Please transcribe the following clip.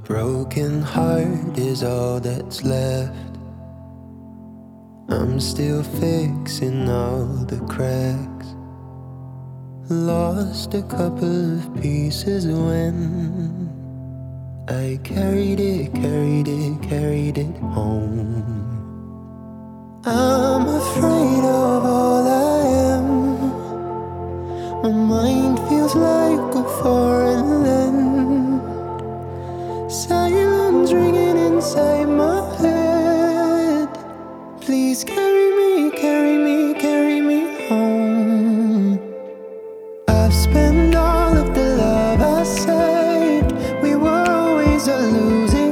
Broken heart is all that's left. I'm still fixing all the cracks. Lost a couple of pieces when I carried it home. I'm afraid of all I am. My mind feels like a foreign land. Silence ringing inside my head. Please carry